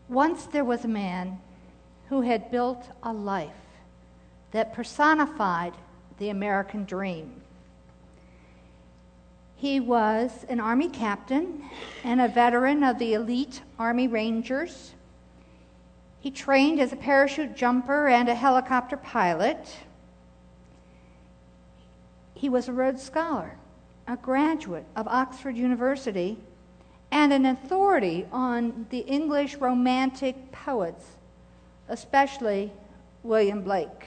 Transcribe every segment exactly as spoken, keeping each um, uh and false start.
Once there was a man who had built a life that personified the American dream. He was an Army captain and a veteran of the elite Army Rangers. He trained as a parachute jumper and a helicopter pilot. He was a Rhodes Scholar, a graduate of Oxford University, and an authority on the English Romantic poets, especially William Blake.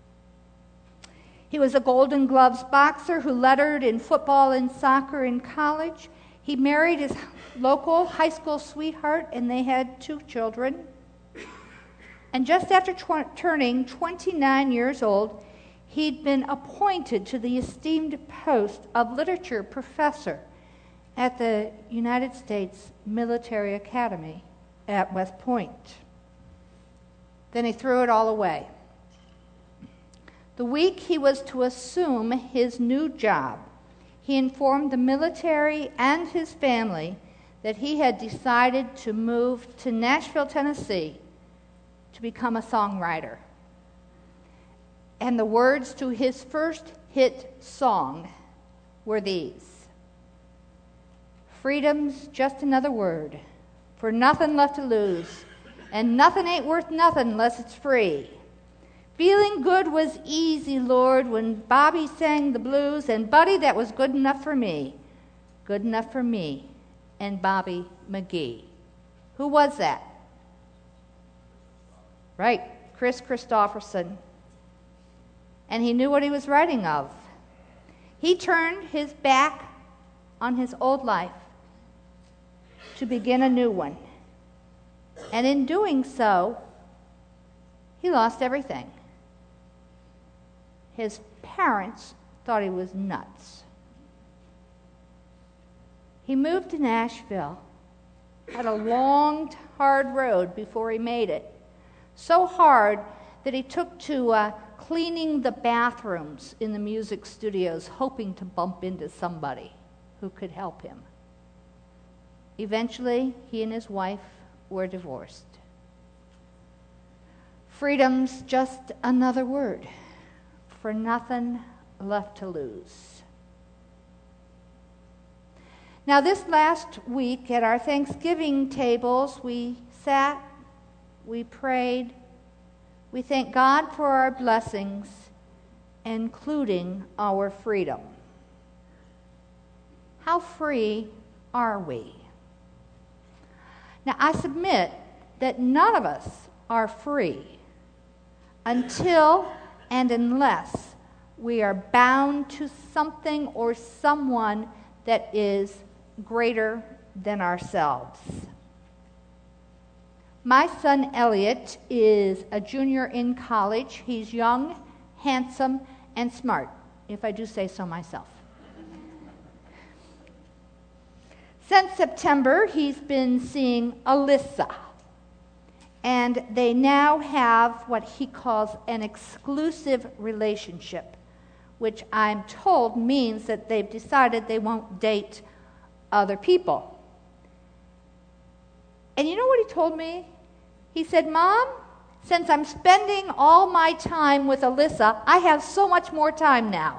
He was a Golden Gloves boxer who lettered in football and soccer in college. He married his local high school sweetheart, and they had two children. And just after tw- turning twenty-nine years old, he'd been appointed to the esteemed post of literature professor at the United States Military Academy at West Point. Then he threw it all away. The week he was to assume his new job, he informed the military and his family that he had decided to move to Nashville, Tennessee to become a songwriter. And the words to his first hit song were these: "Freedom's just another word for nothing left to lose, and nothing ain't worth nothing unless it's free. Feeling good was easy, Lord, when Bobby sang the blues, and Buddy, that was good enough for me. Good enough for me and Bobby McGee." Who was that? Right, Chris Christopherson. And he knew what he was writing of. He turned his back on his old life to begin a new one. And in doing so, he lost everything. His parents thought he was nuts. He moved to Nashville, had a long, hard road before he made it. So hard that he took to uh, cleaning the bathrooms in the music studios, hoping to bump into somebody who could help him. Eventually, he and his wife were divorced. Freedom's just another word for nothing left to lose. Now, this last week at our Thanksgiving tables, we sat, we prayed, we thanked God for our blessings, including our freedom. How free are we? Now, I submit that none of us are free until and unless we are bound to something or someone that is greater than ourselves. My son Elliot is a junior in college. He's young, handsome, and smart, if I do say so myself. Since September, he's been seeing Alyssa, and they now have what he calls an exclusive relationship, which I'm told means that they've decided they won't date other people. And you know what he told me? He said, "Mom, since I'm spending all my time with Alyssa, I have so much more time now."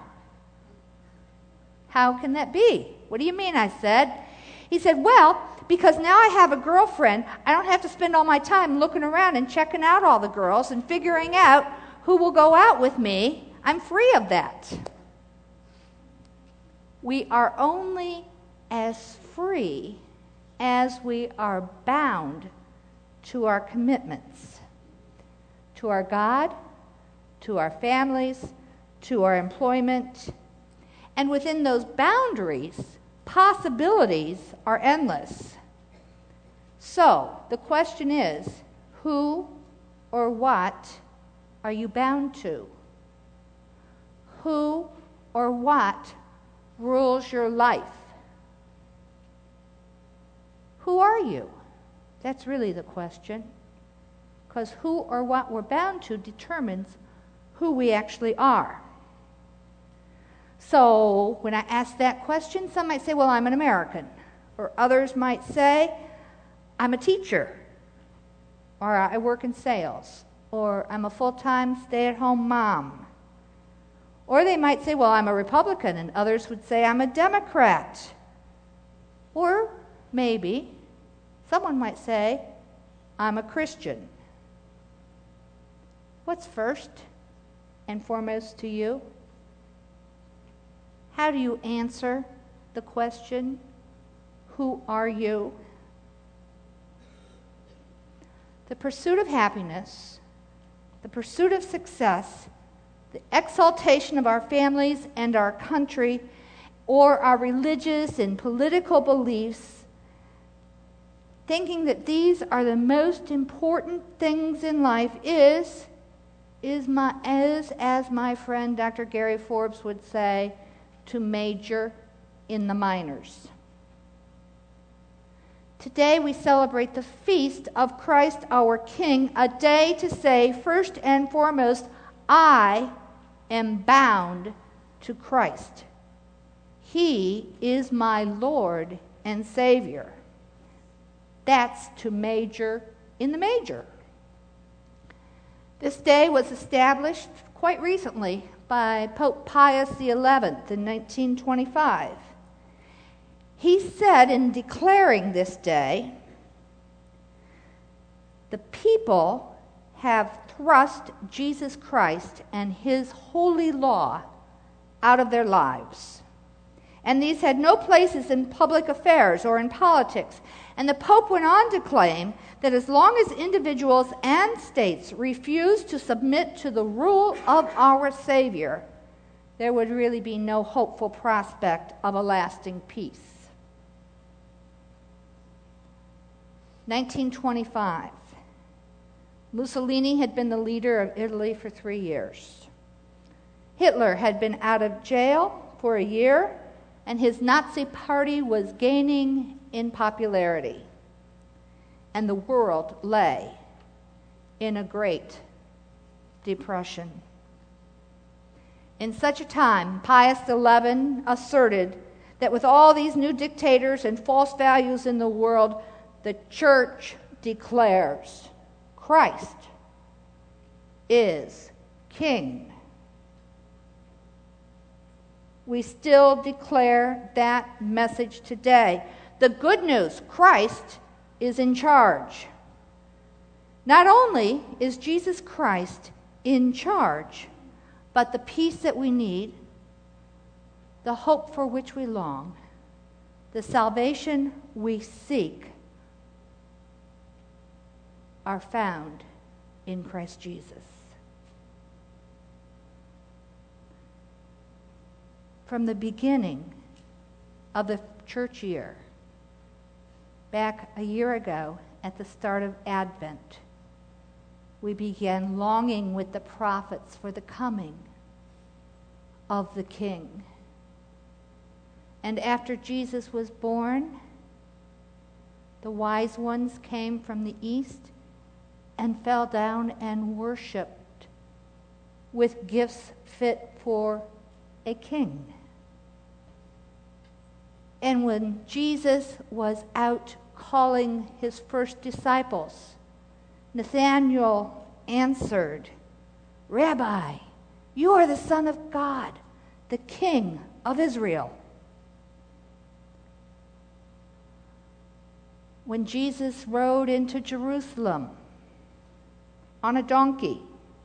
"How can that be?" "What do you mean?" I said. He said, "Well, because now I have a girlfriend, I don't have to spend all my time looking around and checking out all the girls and figuring out who will go out with me. I'm free of that." We are only as free as we are bound to our commitments, to our God, to our families, to our employment. And within those boundaries, possibilities are endless. So, the question is, who or what are you bound to? Who or what rules your life? Who are you? That's really the question. Because who or what we're bound to determines who we actually are. So when I ask that question, some might say, well, I'm an American. Or others might say, I'm a teacher. or I work in sales, or I'm a full-time stay-at-home mom. Or they might say, well, I'm a Republican, and others would say I'm a Democrat. Or maybe someone might say, I'm a Christian. What's first and foremost to you? How do you answer the question, who are you? The pursuit of happiness, the pursuit of success, the exaltation of our families and our country, or our religious and political beliefs, thinking that these are the most important things in life is, is, my, is as my friend Doctor Gary Forbes would say, to major in the minors. Today we celebrate the feast of Christ our King, a day to say, first and foremost, I am bound to Christ. He is my Lord and Savior. That's to major in the major. This day was established quite recently by Pope Pius the eleventh in nineteen twenty-five. He said in declaring this day, the people have thrust Jesus Christ and his holy law out of their lives. And these had no places in public affairs or in politics. And the Pope went on to claim that as long as individuals and states refused to submit to the rule of our Savior, there would really be no hopeful prospect of a lasting peace. nineteen twenty-five. Mussolini had been the leader of Italy for three years. Hitler had been out of jail for a year, and his Nazi party was gaining in popularity. And the world lay in a great depression. In such a time, Pius the eleventh asserted that with all these new dictators and false values in the world, the church declares Christ is King. We still declare that message today. The good news, Christ is in charge. Not only is Jesus Christ in charge, but the peace that we need, the hope for which we long, the salvation we seek, are found in Christ Jesus. From the beginning of the church year, back a year ago at the start of Advent, we began longing with the prophets for the coming of the King. And after Jesus was born, the wise ones came from the east and fell down and worshiped with gifts fit for a king. And when Jesus was out calling his first disciples, Nathanael answered, Rabbi, you are the Son of God, the King of Israel. When Jesus rode into Jerusalem on a donkey,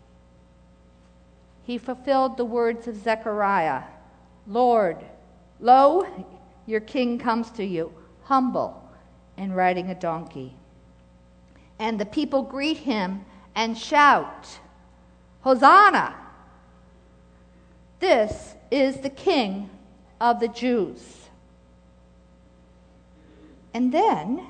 he fulfilled the words of Zechariah, Lord, lo, your king comes to you, humble and riding a donkey. And the people greet him and shout, Hosanna! This is the King of the Jews. And then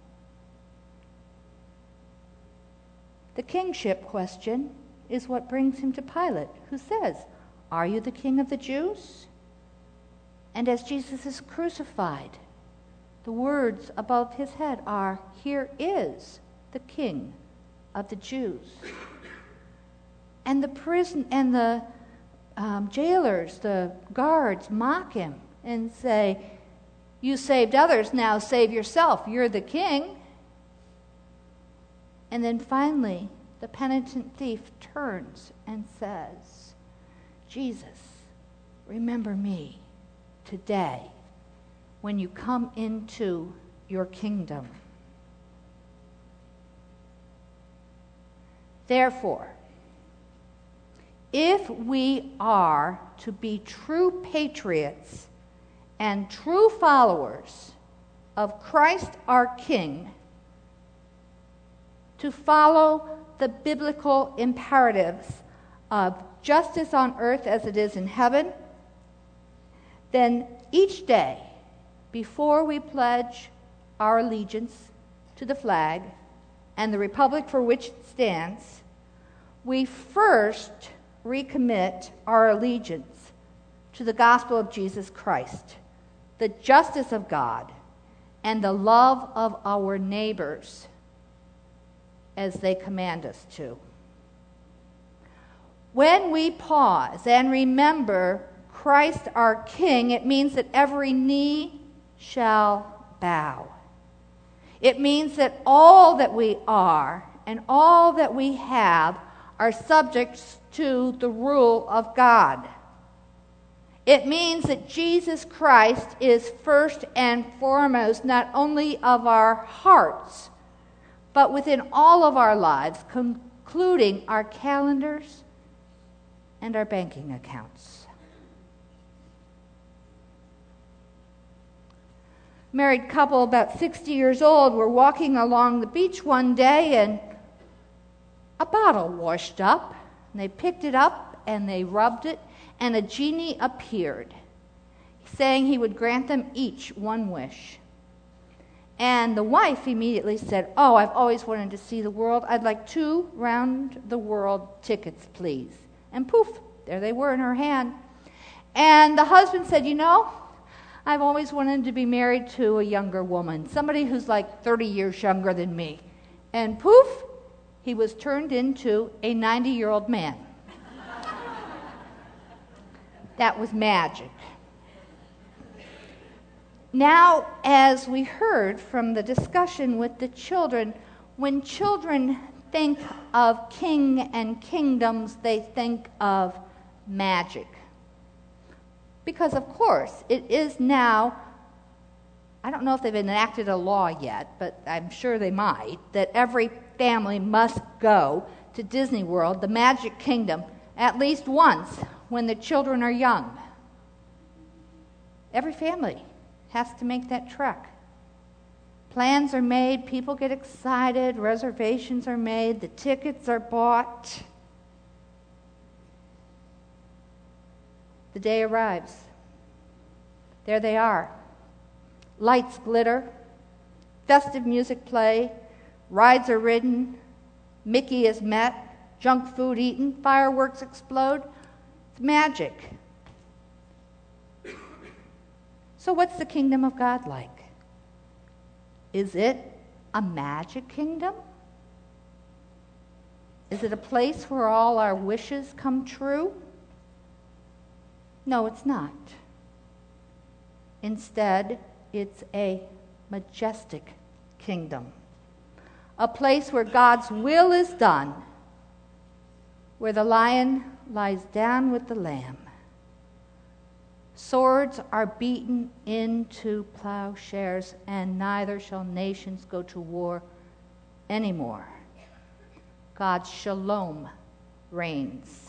the kingship question is what brings him to Pilate, who says, Are you the King of the Jews? And as Jesus is crucified, the words above his head are, Here is the King of the Jews. And the prison and the um, jailers, the guards, mock him and say, You saved others, now save yourself. You're the king. And then finally, the penitent thief turns and says, Jesus, remember me today when you come into your kingdom. Therefore, if we are to be true patriots and true followers of Christ our King, to follow the biblical imperatives of justice on earth as it is in heaven, then each day before we pledge our allegiance to the flag and the republic for which it stands, we first recommit our allegiance to the gospel of Jesus Christ, the justice of God, and the love of our neighbors as they command us to. When we pause and remember Christ our King, it means that every knee shall bow. It means that all that we are and all that we have are subject to the rule of God. It means that Jesus Christ is first and foremost not only of our hearts, but within all of our lives, concluding our calendars and our banking accounts. Married couple, about sixty years old, were walking along the beach one day and a bottle washed up. And they picked it up and they rubbed it, and a genie appeared, saying he would grant them each one wish. And the wife immediately said, "Oh, I've always wanted to see the world. I'd like two round-the-world tickets, please." And poof, there they were in her hand. And the husband said, "You know, I've always wanted to be married to a younger woman, somebody who's like thirty years younger than me." And poof, he was turned into a ninety-year-old man. That was magic. Now, as we heard from the discussion with the children, when children think of king and kingdoms, they think of magic. Because, of course, it is now, I don't know if they've enacted a law yet, but I'm sure they might, that every family must go to Disney World, the Magic Kingdom, at least once when the children are young. Every family has to make that trek. Plans are made, people get excited, reservations are made, the tickets are bought. The day arrives. There they are. Lights glitter, festive music play, rides are ridden, Mickey is met, junk food eaten, fireworks explode. It's magic. So what's the kingdom of God like? Is it a magic kingdom? Is it a place where all our wishes come true? No, it's not. Instead, it's a majestic kingdom. A place where God's will is done, where the lion lies down with the lamb. Swords are beaten into plowshares, and neither shall nations go to war anymore. God's shalom reigns.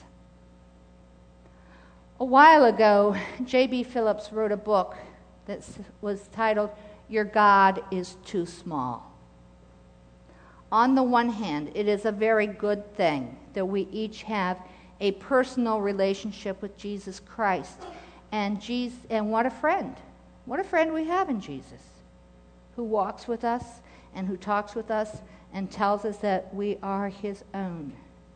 A while ago, J B Phillips wrote a book that was titled, "Your God is Too Small." On the one hand, it is a very good thing that we each have a personal relationship with Jesus Christ. And Jesus, and what a friend. What a friend we have in Jesus, who walks with us and who talks with us and tells us that we are his own.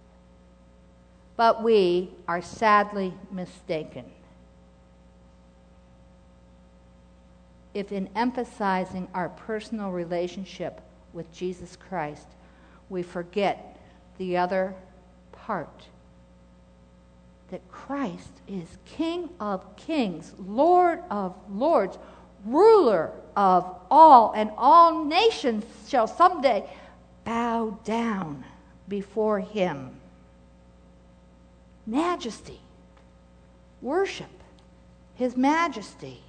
But we are sadly mistaken if in emphasizing our personal relationship with Jesus Christ, we forget the other part, that Christ is King of kings, Lord of lords, ruler of all, and all nations shall someday bow down before him. Majesty. Worship his majesty.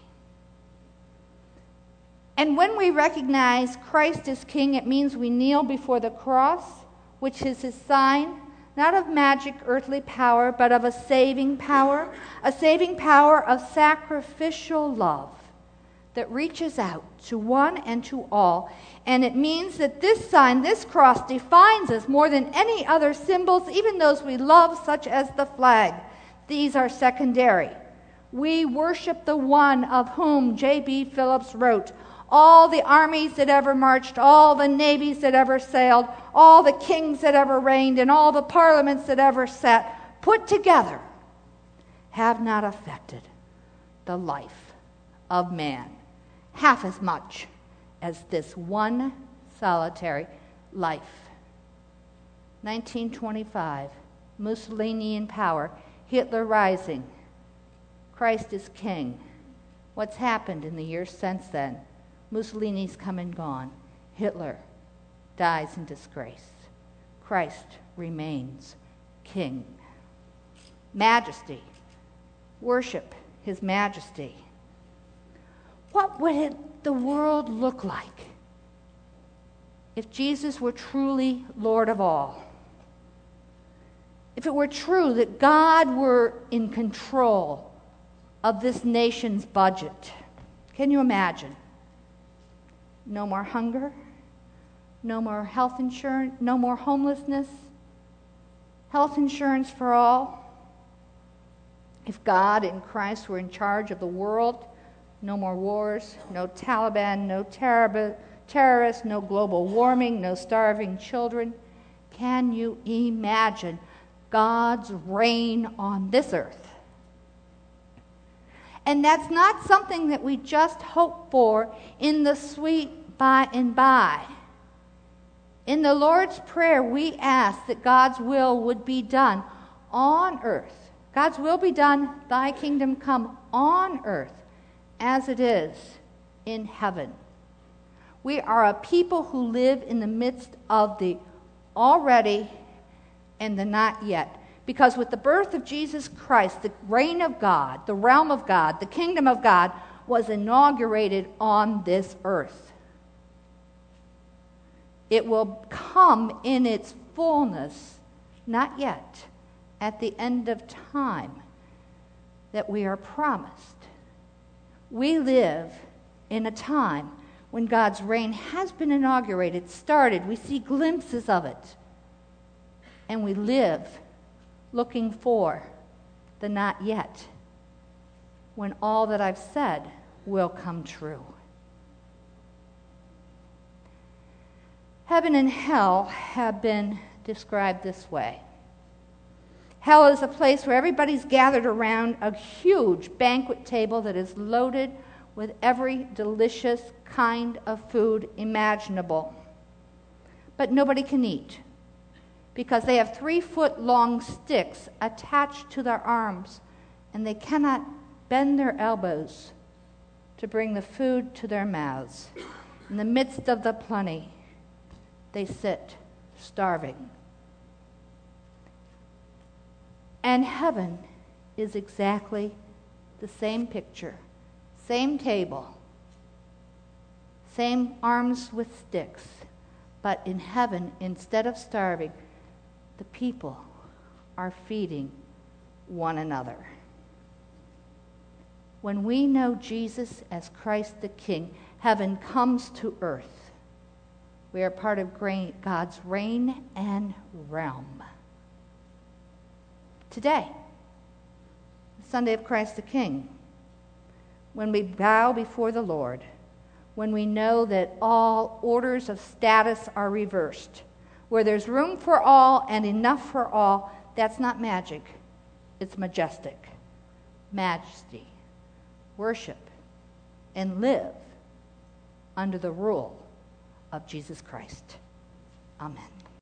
And when we recognize Christ as King, it means we kneel before the cross, which is his sign, not of magic earthly power, but of a saving power, a saving power of sacrificial love that reaches out to one and to all. And it means that this sign, this cross, defines us more than any other symbols, even those we love, such as the flag. These are secondary. We worship the one of whom J B Phillips wrote, all the armies that ever marched, all the navies that ever sailed, all the kings that ever reigned, and all the parliaments that ever sat, put together, have not affected the life of man half as much as this one solitary life. nineteen twenty-five, Mussolini in power, Hitler rising, Christ is king. What's happened in the years since then? Mussolini's come and gone. Hitler dies in disgrace. Christ remains king. Majesty. Worship his majesty. What would it, the world look like if Jesus were truly Lord of all? If it were true that God were in control of this nation's budget? Can you imagine? No more hunger, no more health insurance, no more homelessness, health insurance for all. If God and Christ were in charge of the world, no more wars, no Taliban, no terror, terrorists, no global warming, no starving children. Can you imagine God's reign on this earth? And that's not something that we just hope for in the sweet by and by. In the Lord's Prayer, we ask that God's will would be done on earth. God's will be done, thy kingdom come on earth as it is in heaven. We are a people who live in the midst of the already and the not yet. Because with the birth of Jesus Christ, the reign of God, the realm of God, the kingdom of God was inaugurated on this earth. It will come in its fullness, not yet, at the end of time that we are promised. We live in a time when God's reign has been inaugurated, started. We see glimpses of it. And we live looking for the not yet, when all that I've said will come true. Heaven and hell have been described this way. Hell is a place where everybody's gathered around a huge banquet table that is loaded with every delicious kind of food imaginable. But nobody can eat, because they have three-foot-long sticks attached to their arms, and they cannot bend their elbows to bring the food to their mouths. In the midst of the plenty, they sit starving. And heaven is exactly the same picture, same table, same arms with sticks, but in heaven, instead of starving, the people are feeding one another. When we know Jesus as Christ the King, heaven comes to earth. We are part of God's reign and realm. Today, Sunday of Christ the King, when we bow before the Lord, when we know that all orders of status are reversed, where there's room for all and enough for all, that's not magic. It's majestic. Majesty. Worship and live under the rule of Jesus Christ. Amen.